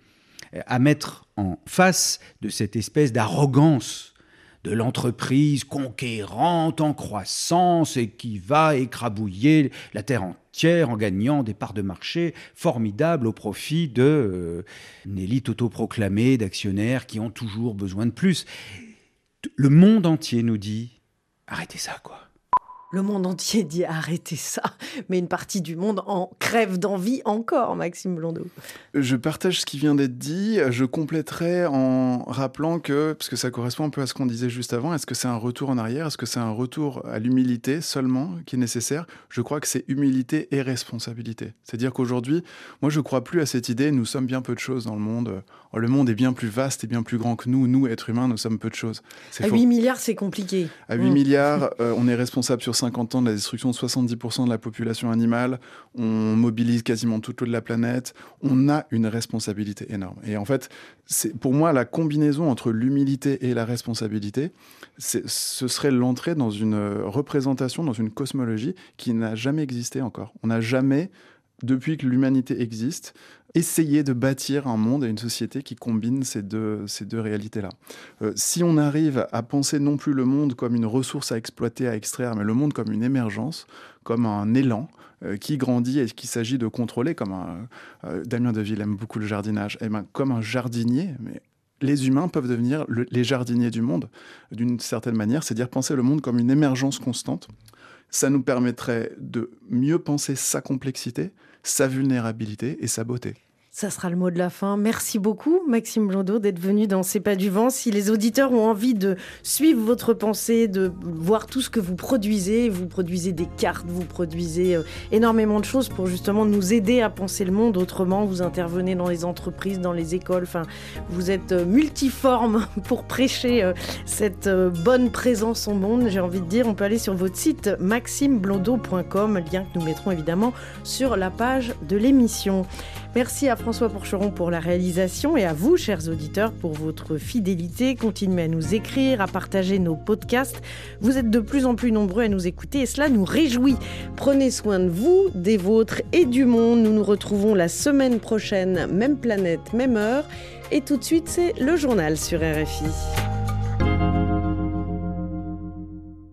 à mettre en face de cette espèce d'arrogance de l'entreprise conquérante en croissance et qui va écrabouiller la terre entière en gagnant des parts de marché formidables au profit de euh, une élite autoproclamée d'actionnaires qui ont toujours besoin de plus. Le monde entier nous dit « arrêtez ça, quoi ». Le monde entier dit arrêtez ça, mais une partie du monde en crève d'envie encore, Maxime Blondeau. Je partage ce qui vient d'être dit. Je compléterai en rappelant que, parce que ça correspond un peu à ce qu'on disait juste avant, est-ce que c'est un retour en arrière? Est-ce que c'est un retour à l'humilité seulement qui est nécessaire? Je crois que c'est humilité et responsabilité. C'est-à-dire qu'aujourd'hui, moi je ne crois plus à cette idée, nous sommes bien peu de choses dans le monde. Le monde est bien plus vaste et bien plus grand que nous. Nous, êtres humains, nous sommes peu de choses. C'est à faux. huit milliards, c'est compliqué. À huit mmh. milliards, euh, on est responsable sur cinquante ans de la destruction de soixante-dix pour cent de la population animale. On mobilise quasiment toute l'eau de la planète. On a une responsabilité énorme. Et en fait, c'est, pour moi, la combinaison entre l'humilité et la responsabilité, c'est, ce serait l'entrée dans une représentation, dans une cosmologie qui n'a jamais existé encore. On n'a jamais, depuis que l'humanité existe, essayer de bâtir un monde et une société qui combine ces deux, ces deux réalités-là. Euh, si on arrive à penser non plus le monde comme une ressource à exploiter, à extraire, mais le monde comme une émergence, comme un élan euh, qui grandit et qu'il s'agit de contrôler, comme un, euh, Damien Deville aime beaucoup le jardinage, et ben, comme un jardinier, mais les humains peuvent devenir le, les jardiniers du monde, d'une certaine manière, c'est-à-dire penser le monde comme une émergence constante. Ça nous permettrait de mieux penser sa complexité, sa vulnérabilité et sa beauté. Ça sera le mot de la fin. Merci beaucoup, Maxime Blondeau, d'être venu dans C'est pas du vent. Si les auditeurs ont envie de suivre votre pensée, de voir tout ce que vous produisez, vous produisez des cartes, vous produisez euh, énormément de choses pour justement nous aider à penser le monde autrement. Vous intervenez dans les entreprises, dans les écoles. Enfin, vous êtes euh, multiforme pour prêcher euh, cette euh, bonne présence au monde. J'ai envie de dire, on peut aller sur votre site maxime blondeau point com, lien que nous mettrons évidemment sur la page de l'émission. Merci à François Porcheron pour la réalisation et à vous, chers auditeurs, pour votre fidélité. Continuez à nous écrire, à partager nos podcasts. Vous êtes de plus en plus nombreux à nous écouter et cela nous réjouit. Prenez soin de vous, des vôtres et du monde. Nous nous retrouvons la semaine prochaine, même planète, même heure. Et tout de suite, c'est le journal sur R F I.